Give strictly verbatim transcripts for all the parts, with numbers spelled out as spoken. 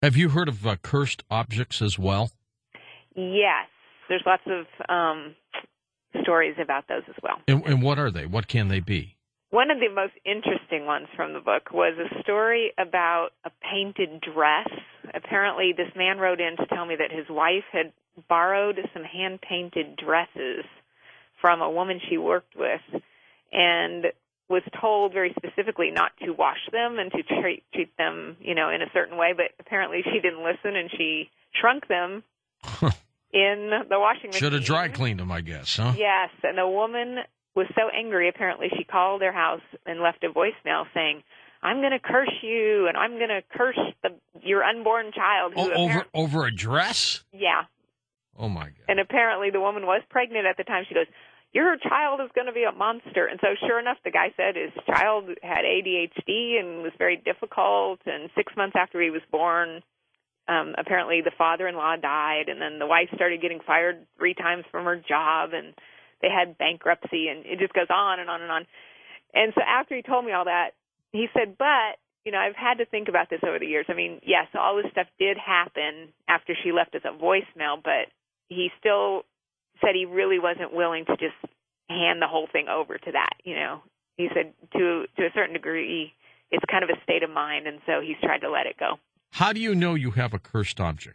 Have you heard of uh, cursed objects as well? Yes, there's lots of um, stories about those as well. And, and what are they? What can they be? One of the most interesting ones from the book was a story about a painted dress. Apparently, this man wrote in to tell me that his wife had borrowed some hand-painted dresses from a woman she worked with and was told very specifically not to wash them and to treat, treat them, you know, in a certain way. But apparently she didn't listen, and she shrunk them in the washing machine. Should have dry cleaned them, I guess, huh? Yes, and the woman was so angry, apparently, she called their house and left a voicemail saying, I'm going to curse you, and I'm going to curse the, your unborn child. Who Oh, over over a dress? Yeah. Oh, my God. And apparently the woman was pregnant at the time. She goes, your child is going to be a monster. And so sure enough, the guy said his child had A D H D and was very difficult, and six months after he was born, um, apparently the father-in-law died, and then the wife started getting fired three times from her job, and they had bankruptcy, and it just goes on and on and on. And so after he told me all that, he said, but, you know, I've had to think about this over the years. I mean, yes, all this stuff did happen after she left us a voicemail, but he still said he really wasn't willing to just hand the whole thing over to that, you know. He said to to a certain degree, it's kind of a state of mind, and so he's tried to let it go. How do you know you have a cursed object?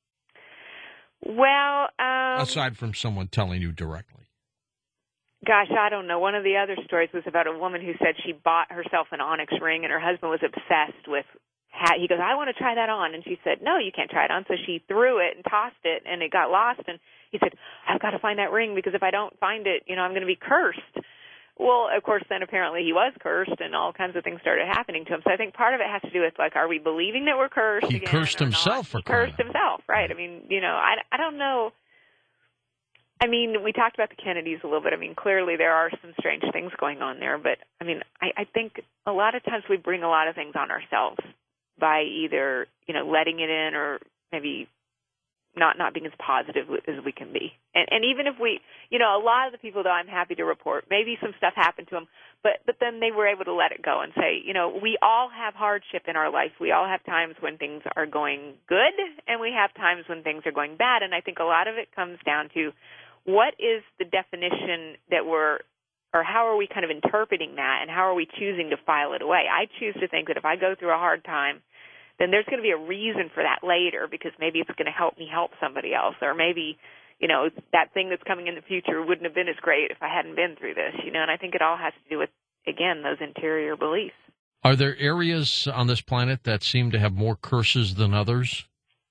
Well, um... aside from someone telling you directly. Gosh, I don't know. One of the other stories was about a woman who said she bought herself an onyx ring, and her husband was obsessed with hat. He goes, I want to try that on. And she said, no, you can't try it on. So she threw it and tossed it, and it got lost. And he said, I've got to find that ring, because if I don't find it, you know, I'm going to be cursed. Well, of course, then apparently he was cursed, and all kinds of things started happening to him. So I think part of it has to do with, like, are we believing that we're cursed? He again cursed or himself for not? He cursed himself, right? I mean, you know, I, I don't know. I mean, we talked about the Kennedys a little bit. I mean, clearly there are some strange things going on there. But, I mean, I, I think a lot of times we bring a lot of things on ourselves by either, you know, letting it in or maybe not not being as positive as we can be. And, and even if we, you know, a lot of the people, though, I'm happy to report, maybe some stuff happened to them, but, but then they were able to let it go and say, you know, we all have hardship in our life. We all have times when things are going good, and we have times when things are going bad. And I think a lot of it comes down to, what is the definition that we're, or how are we kind of interpreting that, and how are we choosing to file it away? I choose to think that if I go through a hard time, then there's going to be a reason for that later, because maybe it's going to help me help somebody else, or maybe, you know, that thing that's coming in the future wouldn't have been as great if I hadn't been through this, you know, and I think it all has to do with, again, those interior beliefs. Are there areas on this planet that seem to have more curses than others?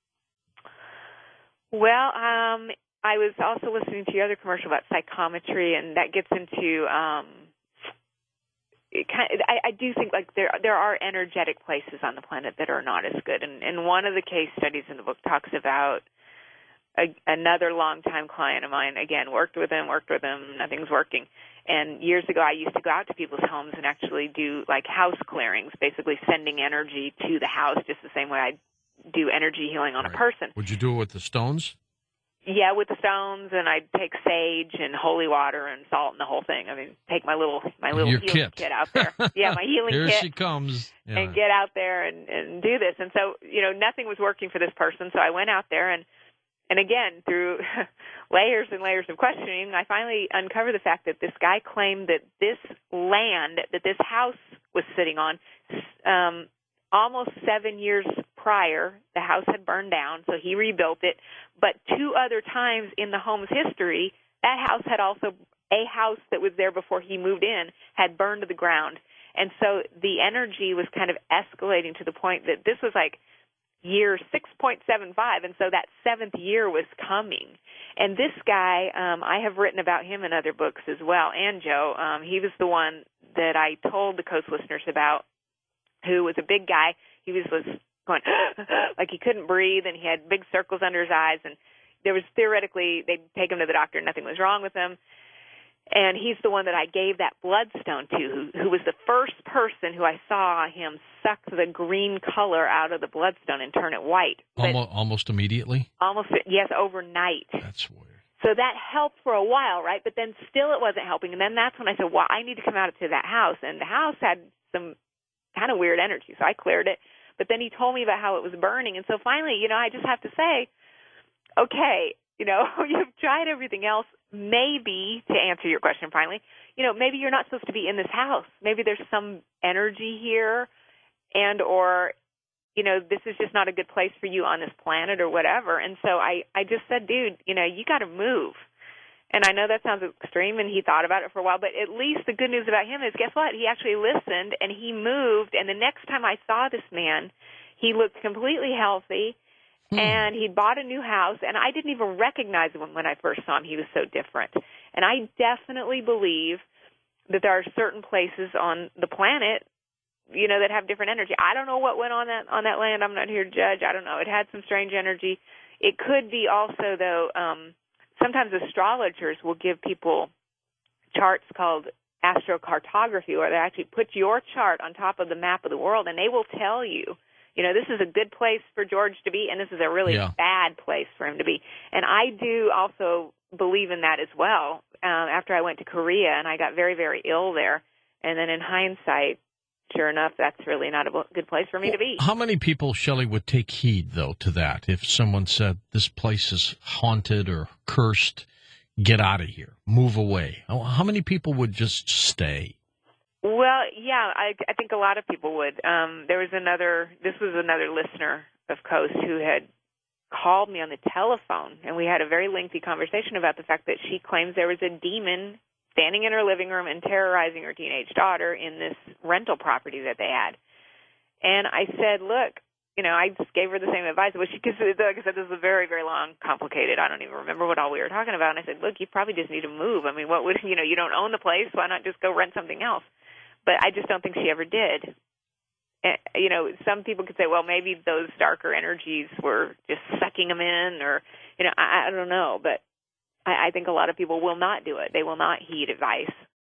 Well, um... I was also listening to your other commercial about psychometry, and that gets into. Um, it kind of, I, I do think like there there are energetic places on the planet that are not as good, and, and one of the case studies in the book talks about a, another longtime client of mine. Again, worked with him, worked with him, nothing's working. And years ago, I used to go out to people's homes and actually do like house clearings, basically sending energy to the house, just the same way I do energy healing on right. a person. Would you do it with the stones? Yeah, with the stones, and I'd take sage and holy water and salt and the whole thing. I mean, take my little my little Your healing kit. kit out there. Yeah, my healing Here kit. Here she comes. Yeah. And get out there and, and do this. And so, you know, nothing was working for this person, so I went out there, and, and again, through layers and layers of questioning, I finally uncovered the fact that this guy claimed that this land that this house was sitting on, um, almost seven years prior, the house had burned down, so he rebuilt it. But two other times in the home's history, that house had also, a house that was there before he moved in, had burned to the ground. And so the energy was kind of escalating to the point that this was like year six point seven five, and so that seventh year was coming. And this guy, um, I have written about him in other books as well, and Joe. Um, he was the one that I told the Coast listeners about, who was a big guy. He was, was going like he couldn't breathe, and he had big circles under his eyes, and there was theoretically, they'd take him to the doctor, and nothing was wrong with him. And he's the one that I gave that bloodstone to, who, who was the first person who I saw him suck the green color out of the bloodstone and turn it white. Almost, almost immediately? Almost, yes, overnight. That's weird. So that helped for a while, right? But then still it wasn't helping. And then that's when I said, well, I need to come out to that house. And the house had some kind of weird energy, so I cleared it. But then he told me about how it was burning. And so finally, you know, I just have to say, okay, you know, you've tried everything else. Maybe, to answer your question finally, you know, maybe you're not supposed to be in this house. Maybe there's some energy here, and or, you know, this is just not a good place for you on this planet or whatever. And so I, I just said, dude, you know, you got to move. And I know that sounds extreme, and he thought about it for a while, but at least the good news about him is, guess what? He actually listened, and he moved, and the next time I saw this man, he looked completely healthy. Hmm. And he'd bought a new house, and I didn't even recognize him when I first saw him. He was so different. And I definitely believe that there are certain places on the planet, you know, that have different energy. I don't know what went on that on that land. I'm not here to judge. I don't know. It had some strange energy. It could be also, though, um, sometimes astrologers will give people charts called astrocartography, where they actually put your chart on top of the map of the world, and they will tell you, you know, this is a good place for George to be, and this is a really yeah. bad place for him to be. And I do also believe in that as well. Um, after I went to Korea, and I got very, very ill there, and then in hindsight, sure enough, that's really not a good place for me well, to be. How many people, Shelley, would take heed, though, to that? If someone said, this place is haunted or cursed, get out of here, move away. How many people would just stay? Well, yeah, I, I think a lot of people would. Um, there was another, this was another listener of Coast who had called me on the telephone, and we had a very lengthy conversation about the fact that she claims there was a demon standing in her living room and terrorizing her teenage daughter in this rental property that they had. And I said, look, you know, I just gave her the same advice. But she, because like I said, this is very, very long, complicated. I don't even remember what all we were talking about. And I said, look, you probably just need to move. I mean, what would, you know, you don't own the place. Why not just go rent something else? But I just don't think she ever did. And, you know, some people could say, well, maybe those darker energies were just sucking them in, or, you know, I, I don't know. But I, I think a lot of people will not do it. They will not heed advice.